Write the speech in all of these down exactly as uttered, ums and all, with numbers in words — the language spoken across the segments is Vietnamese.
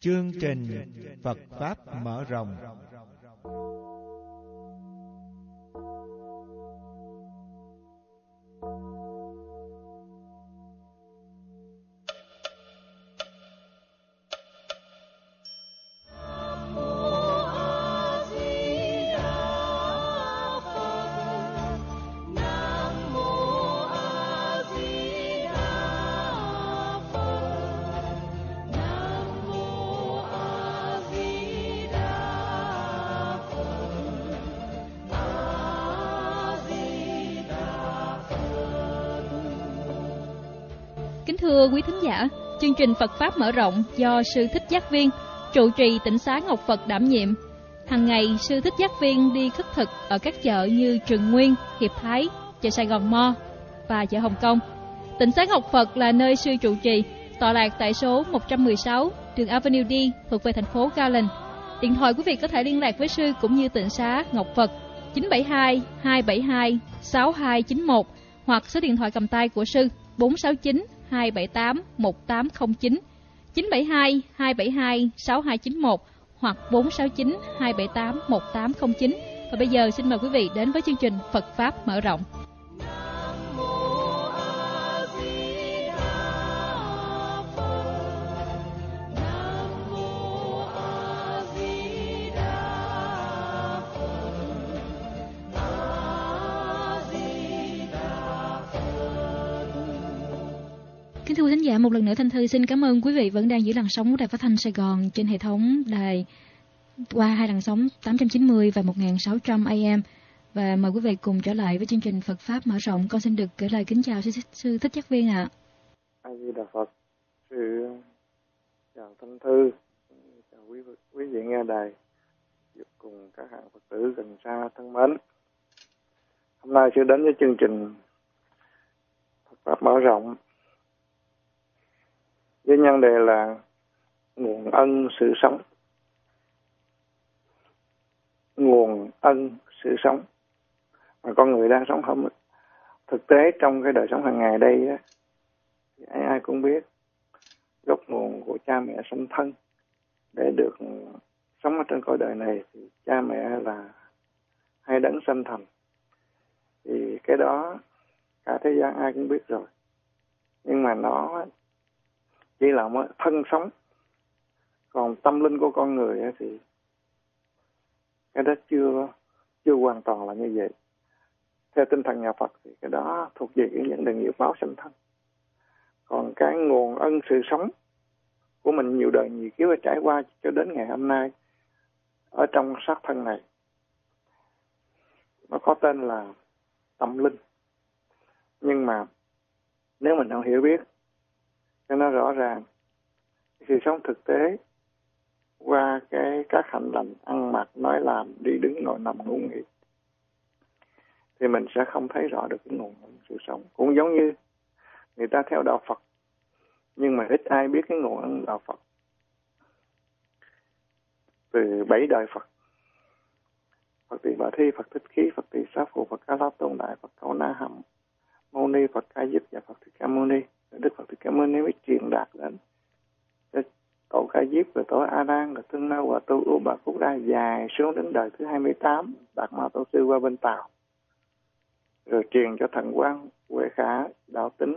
Chương trình Phật Pháp mở rộng. Kính thưa quý thính giả, chương trình Phật Pháp mở rộng do Sư Thích Giác Viên, trụ trì Tịnh Xá Ngọc Phật đảm nhiệm. Hàng ngày, Sư Thích Giác Viên đi khất thực ở các chợ như Trường Nguyên, Hiệp Thái, chợ Sài Gòn Mo và chợ Hồng Kông. Tịnh Xá Ngọc Phật là nơi Sư trụ trì, tọa lạc tại số một trăm mười sáu, đường Avenue D, thuộc về thành phố Garland. Điện thoại quý vị có thể liên lạc với Sư cũng như Tịnh Xá Ngọc Phật chín bảy hai, hai bảy hai, sáu hai chín một hoặc số điện thoại cầm tay của Sư bốn sáu chín, hai bảy tám, một tám không chín, chín bảy hai, hai bảy hai, sáu hai chín một hoặc bốn sáu chín, hai bảy tám, một tám không chín. Và bây giờ xin mời quý vị đến với chương trình Phật Pháp mở rộng. Kính thưa quý khán giả, một lần nữa Thanh Thư xin cảm ơn quý vị vẫn đang giữ làn sóng của Đài Phát thanh Sài Gòn trên hệ thống đài qua hai làn sóng tám trăm chín mươi và một nghìn sáu trăm A M. Và mời quý vị cùng trở lại với chương trình Phật Pháp mở rộng. Con xin được gửi lời kính chào sư, sư Thích Giác Viên ạ. A Di Đà Phật. Sư chào Thanh Thư, chào quý quý vị nghe đài cùng các hạng Phật tử gần xa thân mến. Hôm nay sư đến với chương trình Phật Pháp mở rộng với nhân đề là nguồn ân sự sống. Nguồn ân sự sống mà con người đang sống không. Thực tế trong cái đời sống hàng ngày đây á, thì ai ai cũng biết gốc nguồn của cha mẹ sanh thân để được sống ở trên cõi đời này thì cha mẹ là hai đấng sanh thành. Thì cái đó cả thế gian ai cũng biết rồi. Nhưng mà nó chỉ là một thân sống. Còn tâm linh của con người thì cái đó chưa chưa hoàn toàn là như vậy. Theo tinh thần nhà Phật thì cái đó thuộc về cái những đường nghiệp báo sanh thân. Còn cái nguồn ân sự sống của mình nhiều đời nhiều kiếp trải qua cho đến ngày hôm nay ở trong xác thân này, nó có tên là tâm linh. Nhưng mà nếu mình không hiểu biết cho nó rõ ràng, sự sống thực tế qua cái các hành động ăn mặc, nói làm, đi đứng, ngồi nằm, ngủ nghỉ thì mình sẽ không thấy rõ được cái nguồn sự sống. Cũng giống như người ta theo đạo Phật nhưng mà ít ai biết cái nguồn đạo Phật. Từ bảy đời Phật, Phật Tỳ Bà Thi, Phật Thích Khí, Phật Tỳ Xá Phụ, Phật Ca La Tôn Đại, Phật Câu Na Hàm Mâu Ni, Phật Ca Diếp và Phật Thích Ca Mâu Ni. Đức Phật Thích Ca Mâu Ni mới truyền đạt đến tổ Ca Diếp và tổ A Nan và Tương Nâu và Tu U Bà Cúc Đa dài xuống đến đời thứ hai mươi tám, Đạt Ma Tổ Sư qua bên Tàu, rồi truyền cho Thần Quang, Huệ Khả, Đạo Tính,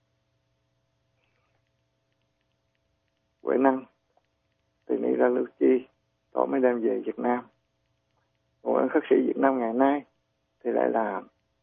Huệ Năng, từ Ni ra Lưu Chi, tổ mới đem về Việt Nam. Nguồn khất sĩ Việt Nam ngày nay thì lại là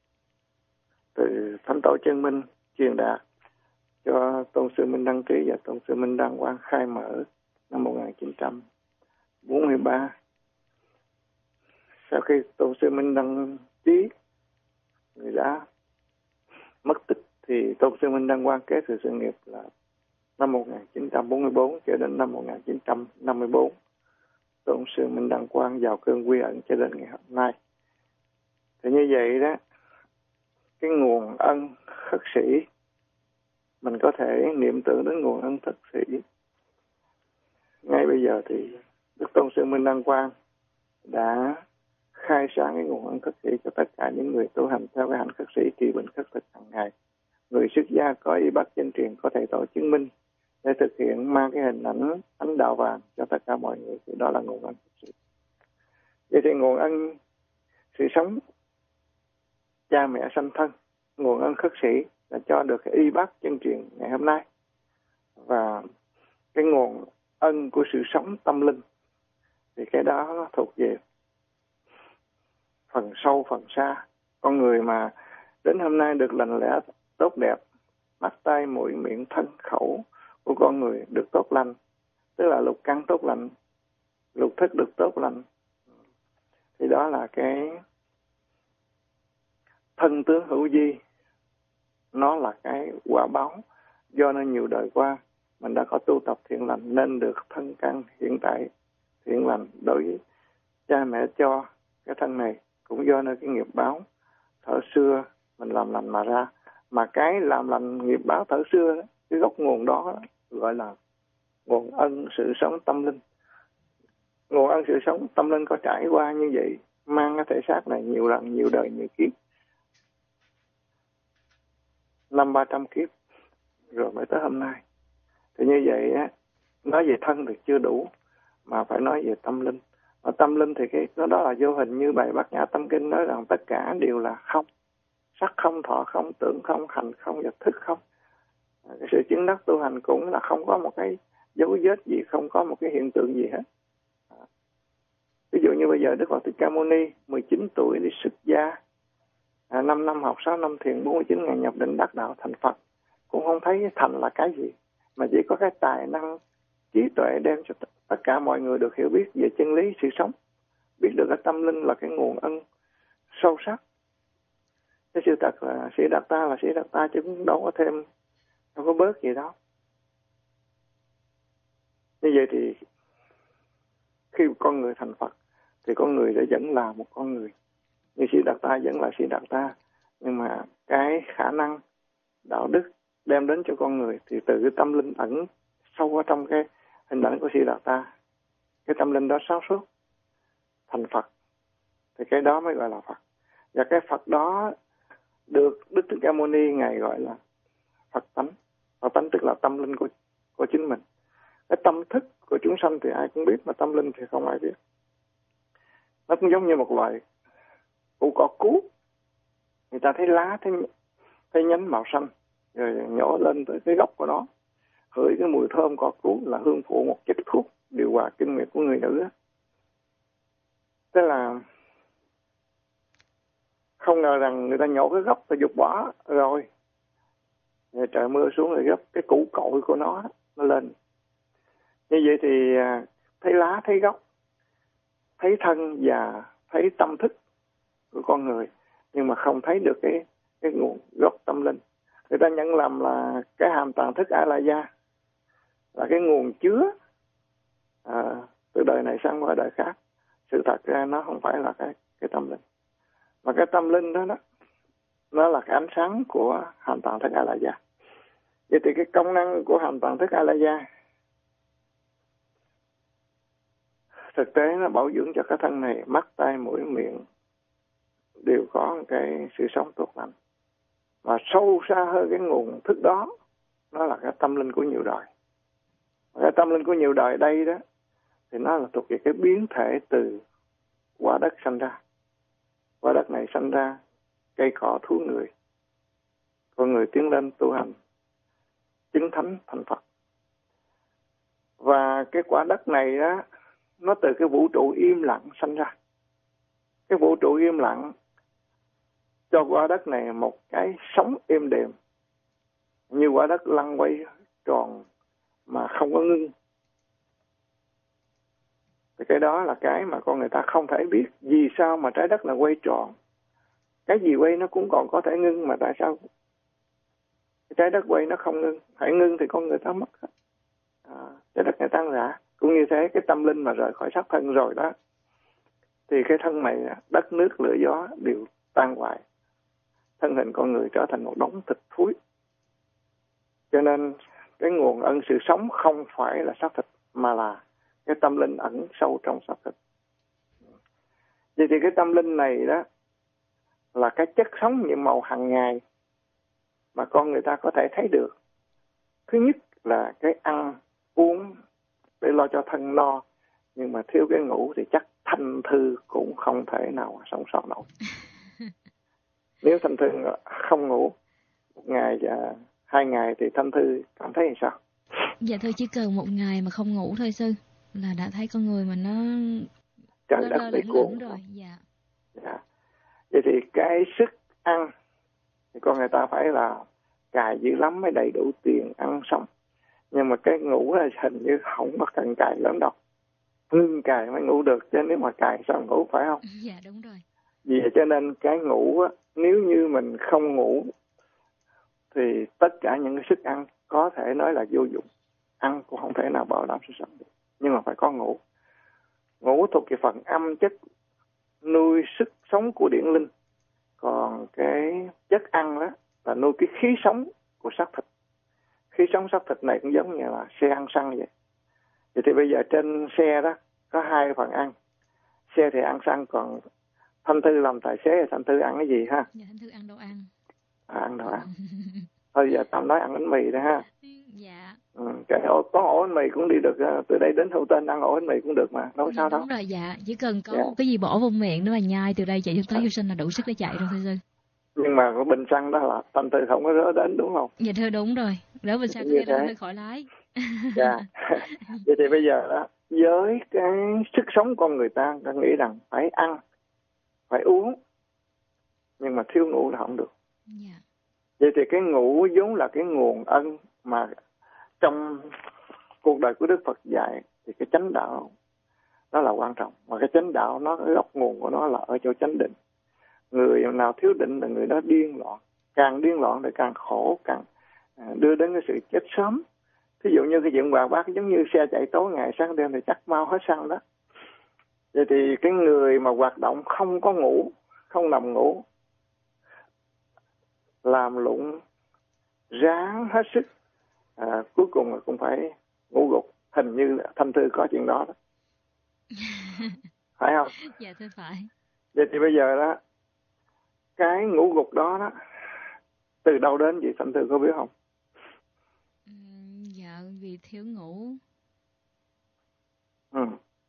từ Thánh Tổ Chân Minh truyền đạt cho Tôn sư Minh Đăng Trí và Tôn sư Minh Đăng Quang khai mở năm một nghìn chín trăm bốn mươi ba. Sau khi Tôn sư Minh Đăng Trí người đã mất tích thì Tôn sư Minh Đăng Quang kế thừa sự nghiệp là năm một nghìn chín trăm bốn mươi bốn cho đến năm một nghìn chín trăm năm mươi bốn. Tôn sư Minh Đăng Quang vào cơn quy ẩn cho đến ngày hôm nay. Thì như vậy đó, cái nguồn ân khất sĩ mình có thể niệm tưởng đến nguồn ân khất sĩ. Ngay bây giờ thì Đức Tôn sư Minh Đăng Quang đã khai sáng cái nguồn ân khất sĩ cho tất cả những người tu hành theo cái hạnh khất sĩ trì bình khất thực hàng ngày. Người xuất gia có y bác chân truyền có thầy tổ chứng minh để thực hiện mang cái hình ảnh ánh đạo vàng cho tất cả mọi người, thì đó là nguồn ân khất sĩ. Vậy thì nguồn ân sự sống cha mẹ sanh thân, nguồn ân khất sĩ là cho được cái y bác chân truyền ngày hôm nay, và cái nguồn ân của sự sống tâm linh thì cái đó nó thuộc về phần sâu phần xa. Con người mà đến hôm nay được lành lẽ tốt đẹp, mắt tai mũi miệng thân khẩu của con người được tốt lành, tức là lục căn tốt lành, lục thức được tốt lành, thì đó là cái thân tướng hữu vi, nó là cái quả báo do nên nhiều đời qua mình đã có tu tập thiện lành nên được thân căn hiện tại thiện lành. Đối với cha mẹ cho cái thân này cũng do nơi cái nghiệp báo thở xưa mình làm lành mà ra. Mà cái làm lành nghiệp báo thở xưa, cái gốc nguồn đó gọi là nguồn ân sự sống tâm linh. Nguồn ân sự sống tâm linh có trải qua như vậy, mang cái thể xác này nhiều lần, nhiều đời, nhiều kiếp, năm ba trăm kiếp rồi mới tới hôm nay. Thì như vậy á, nói về thân thì chưa đủ, mà phải nói về tâm linh. Và tâm linh thì cái nó đó là vô hình, như bài Bát Nhã Tâm Kinh nói rằng tất cả đều là không, sắc không, thọ không, tưởng không, hành không và thức không. Cái sự chứng đắc tu hành cũng là không có một cái dấu vết gì, không có một cái hiện tượng gì hết. Ví dụ như bây giờ Đức Phật Thích Ca Mâu Ni mười chín tuổi đi xuất gia, à, năm năm học, sáu năm thiền, bốn mươi chín ngày nhập định đắc đạo thành Phật, cũng không thấy thành là cái gì, mà chỉ có cái tài năng trí tuệ đem cho tất cả mọi người được hiểu biết về chân lý sự sống, biết được cái tâm linh là cái nguồn ân sâu sắc. Cái sự thật là sĩ Đạt Ta là sĩ Đạt Ta, chứ cũng đâu có thêm, đâu có bớt gì đâu. Như vậy thì khi con người thành Phật thì con người đã vẫn là một con người, như sĩ Đạt Ta vẫn là sĩ Đạt Ta, nhưng mà cái khả năng đạo đức đem đến cho con người thì từ cái tâm linh ẩn sâu ở trong cái hình ảnh của sĩ Đạt Ta, cái tâm linh đó sáng suốt thành Phật, thì cái đó mới gọi là Phật. Và cái Phật đó được Đức Thích Ca Mâu Ni ngài gọi là Phật tánh. Phật tánh tức là tâm linh của của chính mình. Cái tâm thức của chúng sanh thì ai cũng biết, mà tâm linh thì không ai biết. Nó cũng giống như một loại củ cỏ cú, người ta thấy lá, thấy thấy nhánh màu xanh, rồi nhổ lên tới cái gốc của nó, hửi cái mùi thơm cỏ cú là hương phụ một chất thuốc điều hòa kinh nguyệt của người nữ. Tức là không ngờ rằng người ta nhổ cái gốc và dục bỏ rồi, rồi trời mưa xuống rồi gấp cái củ cội của nó nó lên. Như vậy thì thấy lá, thấy gốc, thấy thân và thấy tâm thức của con người, nhưng mà không thấy được cái cái nguồn gốc tâm linh. Người ta nhận lầm là cái hàm tàng thức A La Gia là cái nguồn chứa à, từ đời này sang qua đời khác. Sự thật ra nó không phải là cái cái tâm linh, mà cái tâm linh đó, đó nó là cái ánh sáng của hàm tàng thức A La Gia. Vậy thì cái công năng của hàm tàng thức A La Gia thực tế nó bảo dưỡng cho cái thân này, mắt tai mũi miệng đều có cái sự sống tốt lành. Mà sâu xa hơn cái nguồn thức đó, nó là cái tâm linh của nhiều đời. Cái tâm linh của nhiều đời đây đó thì nó là thuộc về cái biến thể từ quả đất sanh ra. Quả đất này sanh ra cây cỏ thú người, con người tiến lên tu hành chứng thánh thành Phật. Và cái quả đất này đó, nó từ cái vũ trụ im lặng sanh ra. Cái vũ trụ im lặng cho quả đất này một cái sống êm đềm, như quả đất lăn quay tròn mà không có ngưng. Thì cái đó là cái mà con người ta không thể biết vì sao mà trái đất là quay tròn. Cái gì quay nó cũng còn có thể ngưng, mà tại sao cái trái đất quay nó không ngưng? Hãy ngưng thì con người ta mất hết. À, trái đất này tan rã. Cũng như thế, cái tâm linh mà rời khỏi xác thân rồi đó, thì cái thân này, đất nước lửa gió đều tan hoại. Thân hình con người trở thành một đống thịt thúi. Cho nên cái nguồn ân sự sống không phải là xác thịt, mà là cái tâm linh ẩn sâu trong xác thịt. Vậy thì cái tâm linh này đó là cái chất sống nhiệm màu hàng ngày mà con người ta có thể thấy được. Thứ nhất là cái ăn uống để lo cho thân no, nhưng mà thiếu cái ngủ thì chắc Thanh Thư cũng không thể nào sống sót nổi. Nếu Thanh Thư không ngủ một ngày và hai ngày thì Thanh Thư cảm thấy như sao? Dạ thưa, chỉ cần một ngày mà không ngủ thôi sư là đã thấy con người mình nó Trời lơ đất lơ bị lửng cuồng lửng rồi. Dạ. Dạ. Vậy thì cái sức ăn thì con người ta phải là cài dữ lắm mới đầy đủ tiền ăn xong. Nhưng mà cái ngủ là hình như không có cần cài lắm đâu. Ngưng cài mới ngủ được, chứ nếu mà cài sao ngủ, phải không? Dạ đúng rồi. Vì vậy cho nên cái ngủ á, nếu như mình không ngủ thì tất cả những cái sức ăn có thể nói là vô dụng. Ăn cũng không thể nào bảo đảm sự sống được. Nhưng mà phải có ngủ. Ngủ thuộc cái phần âm chất nuôi sức sống của điển linh. Còn cái chất ăn đó là nuôi cái khí sống của xác thịt. Khí sống xác thịt này cũng giống như là xe ăn xăng vậy. Vậy thì bây giờ trên xe đó có hai phần ăn. Xe thì ăn xăng, còn Thanh Thư làm tài xế thì Thanh Thư ăn cái gì ha? Dạ Thanh Thư ăn đâu ăn. À, ăn đâu ăn. Thôi giờ tao nói ăn bánh mì đó ha. Dạ. Ừ, cái ổ, có ổ bánh mì cũng đi được. Từ đây đến Hậu Tên ăn ổ bánh mì cũng được mà. Đâu có Dạ, sao đúng đâu. rồi, dạ. Chỉ cần có Dạ. một cái gì bỏ vô miệng nữa mà nhai từ đây chạy cho tới vô sinh là đủ sức để chạy rồi thôi sư. Nhưng mà cái bình xăng đó là Thanh Thư không có rớ đến, đúng không? Dạ thưa đúng rồi. Đỡ bình xăng Như nghe thế. hơi khỏi lái. Dạ. Vậy thì bây giờ đó, với cái sức sống con người ta, ta nghĩ rằng phải ăn, phải uống, nhưng mà thiếu ngủ là không được. Dạ. Vậy thì cái ngủ vốn là cái nguồn ân mà trong cuộc đời của Đức Phật dạy, thì cái chánh đạo nó là quan trọng. Mà cái chánh đạo nó, cái gốc nguồn của nó là ở chỗ chánh định. Người nào thiếu định là người đó điên loạn. Càng điên loạn thì càng khổ, càng đưa đến cái sự chết sớm. Thí dụ như cái chuyện quà bác giống như xe chạy tối ngày sáng đêm thì chắc mau hết xăng đó. Vậy thì cái người mà hoạt động không có ngủ, không nằm ngủ, làm lụng ráng hết sức, à, cuối cùng là cũng phải ngủ gục. Hình như Thanh Thư có chuyện đó đó. Phải không? Dạ thưa phải. Vậy thì bây giờ đó, cái ngủ gục đó đó từ đâu đến vậy Thanh Thư có biết không? Ừ, dạ vì thiếu ngủ. Ừ.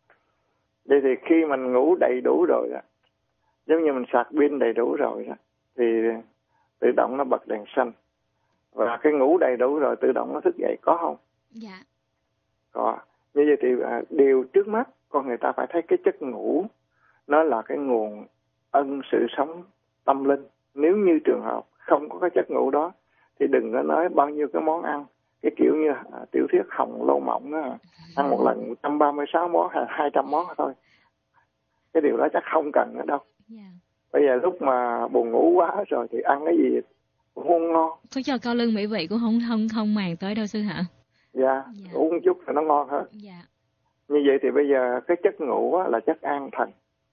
Vậy thì khi mình ngủ đầy đủ rồi đó, giống như mình sạc pin đầy đủ rồi đó, thì tự động nó bật đèn xanh. Và cái ngủ đầy đủ rồi tự động nó thức dậy, có không? Dạ. Có. Như vậy thì à, điều trước mắt con người ta phải thấy cái chất ngủ nó là cái nguồn ân sự sống tâm linh. Nếu như trường hợp không có cái chất ngủ đó thì đừng có nói bao nhiêu cái món ăn, cái kiểu như à, tiểu thuyết Hồng Lâu Mộng đó, ăn một lần một trăm ba mươi sáu món hay hai trăm món thôi. Cái điều đó chắc không cần nữa đâu. Dạ. Bây giờ lúc mà buồn ngủ quá rồi thì ăn cái gì cũng không ngon. Có cho cao lương mỹ vị cũng không không không màng tới đâu sư hả? Dạ, dạ. Uống một chút thì nó ngon hơn. Dạ. Như vậy thì bây giờ cái chất ngủ là chất an thần.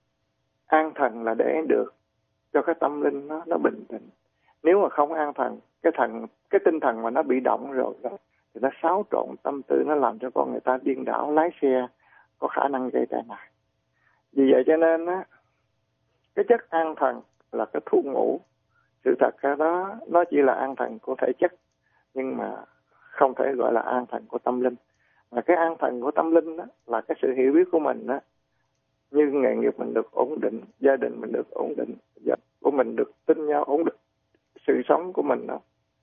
An thần là để được cho cái tâm linh nó nó bình tĩnh. Nếu mà không an thần, cái thần cái tinh thần mà nó bị động rồi đó, thì nó xáo trộn tâm tư, nó làm cho con người ta điên đảo, lái xe có khả năng gây tai nạn. Vì vậy cho nên á, cái chất an thần là cái thuốc ngủ. Sự thật cái đó nó chỉ là an thần của thể chất, nhưng mà không thể gọi là an thần của tâm linh. Mà cái an thần của tâm linh đó là cái sự hiểu biết của mình đó, như nghề nghiệp mình được ổn định, gia đình mình được ổn định, gia của mình được tin nhau ổn định, sự sống của mình đó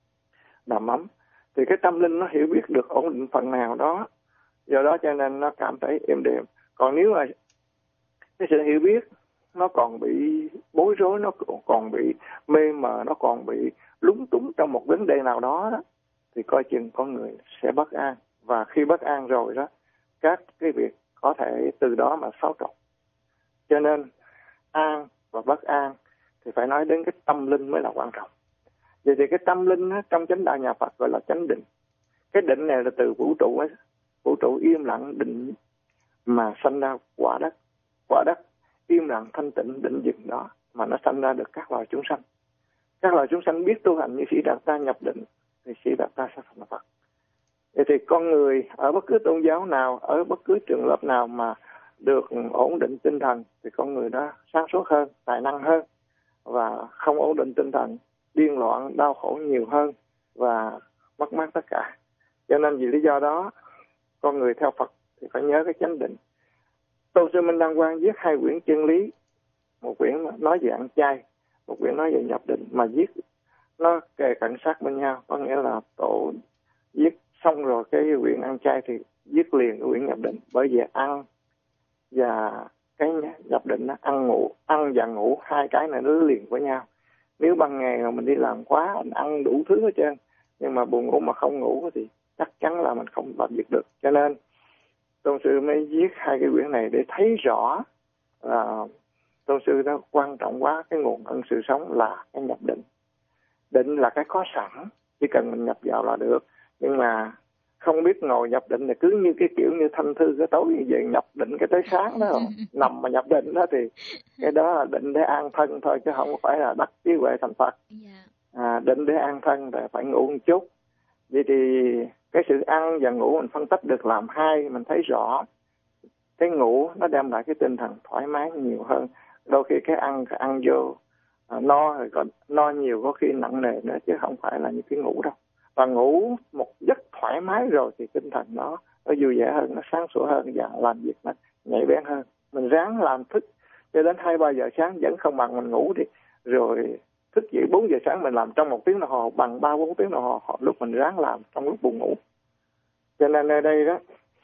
đầm ấm, thì cái tâm linh nó hiểu biết được ổn định phần nào đó, do đó cho nên nó cảm thấy êm đềm. Còn nếu mà cái sự hiểu biết nó còn bị bối rối, nó còn bị mê mờ, nó còn bị lúng túng trong một vấn đề nào đó, đó thì coi chừng con người sẽ bất an. Và khi bất an rồi đó, các cái việc có thể từ đó mà xáo trộn. Cho nên an và bất an thì phải nói đến cái tâm linh mới là quan trọng. Vậy thì cái tâm linh á, trong chánh đạo nhà Phật gọi là chánh định. Cái định này là từ vũ trụ ấy, vũ trụ im lặng định mà sanh ra quả đất. Quả đất im lặng thanh tịnh định dừng đó mà nó sanh ra được các loài chúng sanh. Các loài chúng sanh biết tu hành như Sĩ Đạt Ta nhập định thì Sĩ Đạt Ta sẽ thành Phật. Vậy thì con người ở bất cứ tôn giáo nào, ở bất cứ trường lớp nào mà được ổn định tinh thần thì con người đó sáng suốt hơn, tài năng hơn, và không ổn định tinh thần, điên loạn, đau khổ nhiều hơn và mất mát tất cả. Cho nên vì lý do đó, con người theo Phật thì phải nhớ cái chánh định. Tôn sư Minh Đăng Quang viết hai quyển chân lý, một quyển nói về ăn chay, một quyển nói về nhập định, mà viết nó kề cận sát bên nhau. Có nghĩa là tổ viết xong rồi cái quyển ăn chay thì viết liền cái quyển nhập định. Bởi vì ăn và cái nhập định nó ăn ngủ, ăn và ngủ hai cái này nó liền với nhau. Nếu ban ngày mà mình đi làm quá, mình ăn đủ thứ hết trơn, nhưng mà buồn ngủ mà không ngủ thì chắc chắn là mình không làm việc được. Cho nên Tôn sư mới viết hai cái quyển này để thấy rõ là Tôn sư đó quan trọng quá cái nguồn ân sự sống là cái nhập định. Định là cái có sẵn, chỉ cần mình nhập vào là được. Nhưng mà không biết ngồi nhập định là cứ như cái kiểu như Thanh Thư cái tối như vậy, nhập định cái tới sáng đó rồi. Nằm mà nhập định đó thì cái đó là định để an thân thôi, chứ không phải là đắc trí huệ thành Phật. À, định để an thân là phải ngủ một chút. Vậy thì cái sự ăn và ngủ mình phân tích được làm hai, mình thấy rõ cái ngủ nó đem lại cái tinh thần thoải mái nhiều hơn. Đôi khi cái ăn cái ăn vô à, no rồi còn no nhiều có khi nặng nề nữa, chứ không phải là những cái ngủ đâu. Và ngủ một giấc thoải mái rồi thì tinh thần nó nó vui vẻ hơn, nó sáng sủa hơn và làm việc nó nhạy bén hơn. Mình ráng làm thức cho đến hai ba giờ sáng vẫn không bằng mình ngủ thì rồi thức dậy bốn giờ sáng mình làm trong một tiếng đồng hồ bằng ba bốn tiếng đồng hồ lúc mình ráng làm trong lúc buồn ngủ. Cho nên ở đây đó,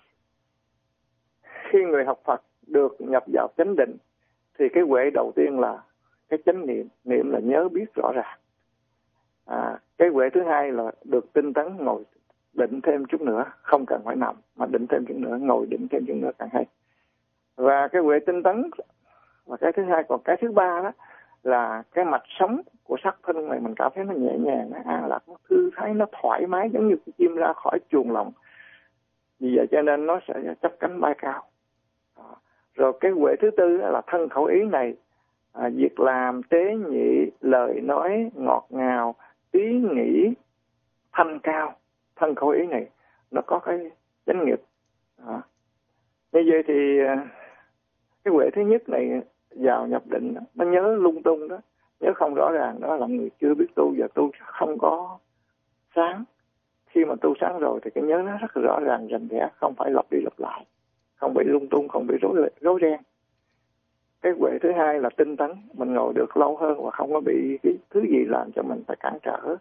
khi người học Phật được nhập vào chánh định thì cái huệ đầu tiên là cái chánh niệm, niệm là nhớ biết rõ ràng. À, cái huệ thứ hai là được tinh tấn ngồi định thêm chút nữa, không cần phải nằm mà định thêm chút nữa, ngồi định thêm chút nữa càng hay. Và cái huệ tinh tấn là cái thứ hai. Còn cái thứ ba đó là cái mạch sống của sắc thân này mình cảm thấy nó nhẹ nhàng, nó an lạc, nó thư thái, nó thoải mái giống như con chim ra khỏi chuồng lồng. Vì vậy cho nên nó sẽ chắp cánh bay cao. Rồi cái huệ thứ tư là thân khẩu ý này, à, việc làm tế nhị, lời nói ngọt ngào, ý nghĩ thanh cao. Thân khẩu ý này nó có cái chánh nghiệp. À. Như vậy thì cái huệ thứ nhất này vào nhập định đó, nó nhớ lung tung đó, nhớ không rõ ràng đó là người chưa biết tu và tu không có sáng. Khi mà tu sáng rồi thì cái nhớ nó rất rõ ràng rành rẽ, không phải lặp đi lặp lại, không bị lung tung, không bị rối rối ren. Cái huệ thứ hai là tinh tấn, mình ngồi được lâu hơn và không có bị cái thứ gì làm cho mình phải cản trở.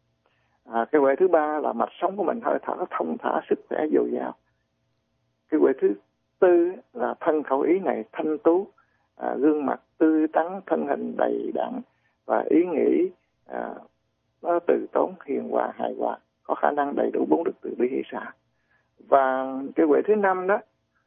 À, cái huệ thứ ba là mạch sống của mình hơi thở thông thả, sức khỏe dồi dào. Cái huệ thứ tư là thân khẩu ý này thanh tú, à, gương mặt tươi tắn, thân hình đầy đặn và ý nghĩ à, nó từ tốn, hiền hòa, hài hòa, có khả năng đầy đủ bốn đức từ bi hỷ xả. Và cái huệ thứ năm đó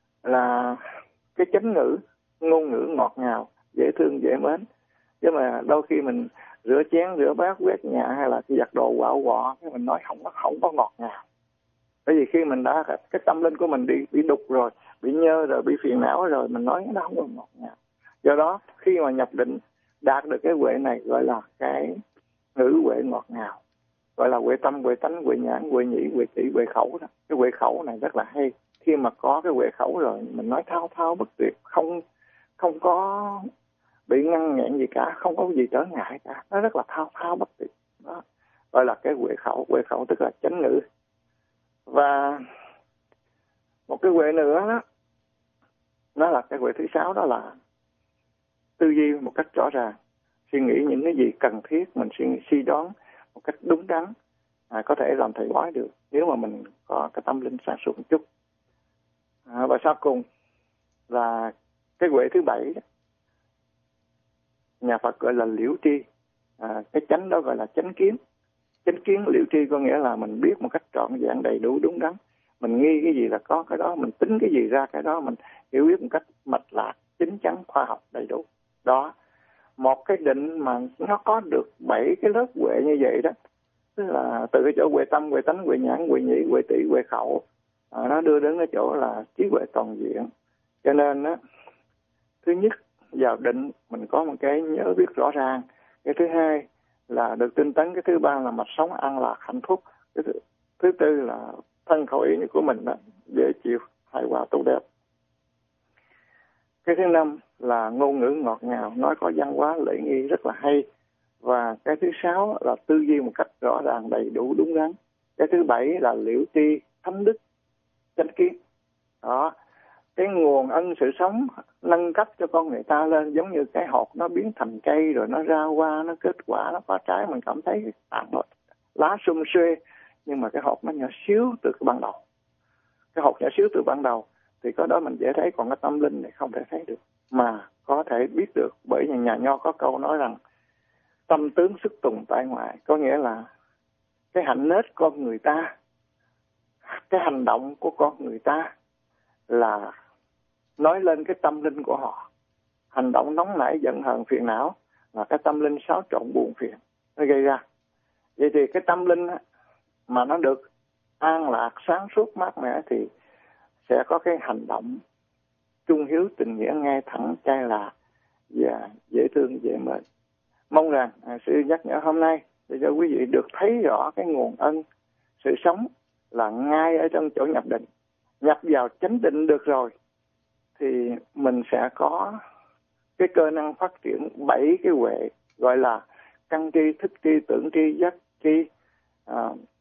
là cái chánh ngữ, ngôn ngữ ngọt ngào, dễ thương, dễ mến. Chứ mà đôi khi mình rửa chén, rửa bát, quét nhà hay là giặt đồ quạo quọ, cái mình nói không có, không có ngọt ngào. Bởi vì khi mình đã, cái tâm linh của mình bị, bị đục rồi, bị nhơ rồi, bị phiền não rồi, mình nói nó không có ngọt ngào. Do đó, khi mà nhập định, đạt được cái huệ này gọi là cái ngữ huệ ngọt ngào. Gọi là huệ tâm, huệ tánh, huệ nhãn, huệ nhĩ, huệ tỷ, huệ khẩu đó. Cái huệ khẩu này rất là hay. Khi mà có cái huệ khẩu rồi, mình nói thao thao bất tuyệt, không không có bị ngăn nghẹn gì cả, không có gì trở ngại cả. Nó rất là thao thao bất tuyệt. Đó. Gọi là cái huệ khẩu. Huệ khẩu tức là chánh ngữ. Và một cái huệ nữa đó, nó là cái huệ thứ sáu, đó là tư duy một cách rõ ràng. Suy nghĩ những cái gì cần thiết, mình suy, suy đoán một cách đúng đắn, à, có thể làm thầy bói được nếu mà mình có cái tâm linh sáng suốt một chút. À, và sau cùng là cái huệ thứ bảy đó, nhà Phật gọi là liễu tri. À, cái chánh đó gọi là chánh kiến. Chánh kiến liễu tri có nghĩa là mình biết một cách trọn vẹn, đầy đủ, đúng đắn. Mình nghi cái gì là có cái đó, mình tính cái gì ra cái đó, mình hiểu biết một cách mạch lạc, chính chắn, khoa học, đầy đủ. Đó, một cái định mà nó có được bảy cái lớp huệ như vậy đó, tức là từ cái chỗ huệ tâm, huệ tánh, huệ nhãn, huệ nhĩ, huệ tỷ, huệ khẩu, à, nó đưa đến cái chỗ là trí huệ toàn diện. Cho nên đó, thứ nhất vào định mình có một cái nhớ biết rõ ràng, cái thứ hai là được tinh tấn, cái thứ ba là mạch sống an lạc hạnh phúc, cái thứ, thứ tư là thân khẩu ý của mình đó dễ chịu, hài hòa, tốt đẹp. Cái thứ năm là ngôn ngữ ngọt ngào, nói có văn hóa lễ nghi rất là hay. Và cái thứ sáu là tư duy một cách rõ ràng, đầy đủ, đúng đắn. Cái thứ bảy là liễu tri thánh đức chánh kiến. Đó, cái nguồn ân sự sống nâng cấp cho con người ta lên, giống như cái hột nó biến thành cây rồi nó ra hoa, nó kết quả, nó có trái, mình cảm thấy tàn bột, lá sum xuê, nhưng mà cái hột nó nhỏ xíu từ cái ban đầu. Cái hột nhỏ xíu từ ban đầu thì có đó mình dễ thấy, còn cái tâm linh này không thể thấy được, mà có thể biết được. Bởi vì nhà nho có câu nói rằng tâm tướng xuất tùng tại ngoại, có nghĩa là cái hạnh nết con người ta, cái hành động của con người ta là nói lên cái tâm linh của họ. Hành động nóng nảy, giận hờn, phiền não là cái tâm linh xáo trộn buồn phiền nó gây ra. Vậy thì cái tâm linh mà nó được an lạc, sáng suốt, mát mẻ thì sẽ có cái hành động trung hiếu, tình nghĩa, ngay thẳng, chai là và dễ thương, dễ mến. Mong rằng à, sự nhắc nhở hôm nay để cho quý vị được thấy rõ cái nguồn ân sự sống là ngay ở trong chỗ nhập định. Nhập vào chánh định được rồi thì mình sẽ có cái cơ năng phát triển bảy cái huệ, gọi là căn tri, thức tri, tưởng tri, giác tri, à,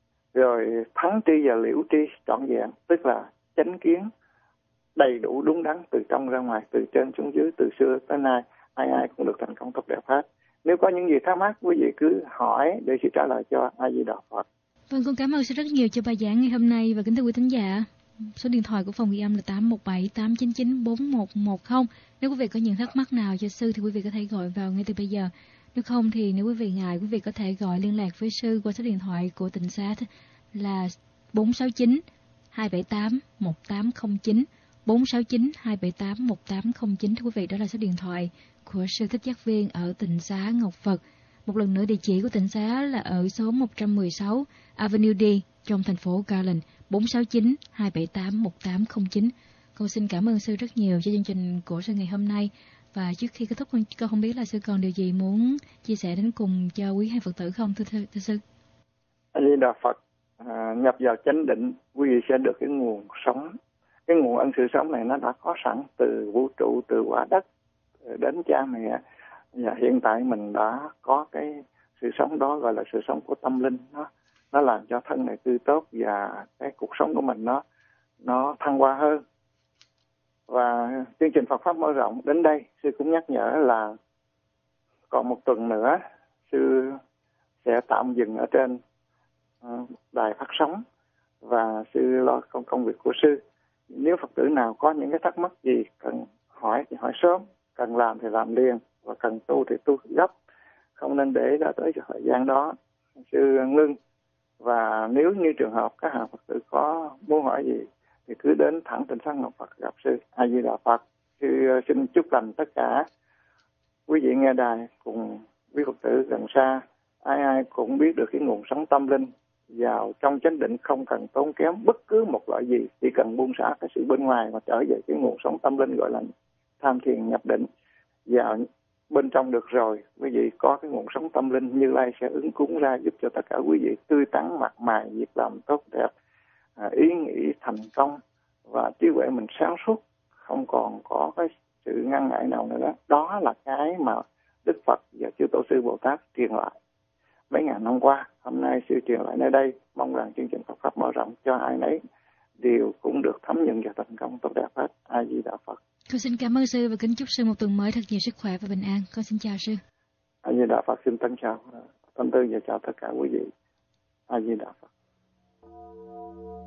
rồi thắng tri và liễu tri trọn vẹn, tức là chánh kiến đầy đủ đúng đắn từ trong ra ngoài, từ trên xuống dưới, từ xưa tới nay, ai ai cũng được thành công tốt đẹp hết. Nếu có những gì thắc mắc, quý vị cứ hỏi để chị trả lời cho. A Di Đà Phật. Vâng, con cảm ơn sư rất nhiều cho bài giảng ngày hôm nay. Và kính thưa quý thính giả, số điện thoại của phòng ghi âm là tám một bảy tám chín chín bốn một một không. Nếu quý vị có những thắc mắc nào cho sư thì quý vị có thể gọi vào ngay từ bây giờ. Nếu không thì nếu quý vị ngại, quý vị có thể gọi liên lạc với sư qua số điện thoại của Tịnh Xá là bốn sáu chín hai bảy tám một tám không chín, bốn sáu chín hai bảy tám một tám không chín. Thưa quý vị, đó là số điện thoại của sư Thích Giác Viên ở Tịnh Xá Ngọc Phật. Một lần nữa, địa chỉ của Tịnh Xá là ở số một trăm mười sáu Avenue D trong thành phố Garland, bốn sáu chín hai bảy tám một tám không chín. Con xin cảm ơn sư rất nhiều cho chương trình của sư ngày hôm nay. Và trước khi kết thúc, con không biết là sư còn điều gì muốn chia sẻ đến cùng cho quý hai Phật tử không, thưa, thưa, thưa sư? A Di Đà Phật. À, nhập vào chánh định, quý vị sẽ được cái nguồn sống. Cái nguồn ân sự sống này nó đã có sẵn từ vũ trụ, từ quả đất đến cha mẹ. Và hiện tại mình đã có cái sự sống đó, gọi là sự sống của tâm linh. Nó nó làm cho thân này tươi tốt và cái cuộc sống của mình nó nó thăng hoa hơn. Và chương trình Phật Pháp mở rộng đến đây, sư cũng nhắc nhở là còn một tuần nữa sư sẽ tạm dừng ở trên uh, đài phát sóng và sư lo công công việc của sư. Nếu Phật tử nào có những cái thắc mắc gì cần hỏi thì hỏi sớm, cần làm thì làm liền, và cần tu thì tu gấp, không nên để đã tới thời gian đó. Sư ngưng. Và nếu như trường hợp các hàng Phật tử có muốn hỏi gì thì cứ đến thẳng Tịnh Xá Ngọc Phật gặp sư. A Di Đà Phật. Sư xin chúc lành tất cả quý vị nghe đài cùng quý Phật tử gần xa, ai ai cũng biết được cái nguồn sống tâm linh vào trong chánh định, không cần tốn kém bất cứ một loại gì, chỉ cần buông xả cái sự bên ngoài mà trở về cái nguồn sống tâm linh gọi là tham thiền nhập định. Vào bên trong được rồi, quý vị có cái nguồn sống tâm linh, Như Lai sẽ ứng cúng ra giúp cho tất cả quý vị tươi tắn, mặt mày, việc làm tốt đẹp, à, ý nghĩ thành công và trí huệ mình sáng suốt, không còn có cái sự ngăn ngại nào nữa. Đó là cái mà Đức Phật và chư Tổ sư Bồ Tát truyền lại mấy ngàn năm qua. Hôm nay sư truyền lại nơi đây, mong rằng chương trình Phật Pháp mở rộng cho ai nấy đều cũng được thấm nhận và thành công tốt đẹp hết. A Di Đà Phật. Con xin cảm ơn sư và kính chúc sư một tuần mới thật nhiều sức khỏe và bình an. Con xin chào sư. A Di Đà Phật. Xin tân chào tâm tư và chào tất cả quý vị. A Di Đà Phật.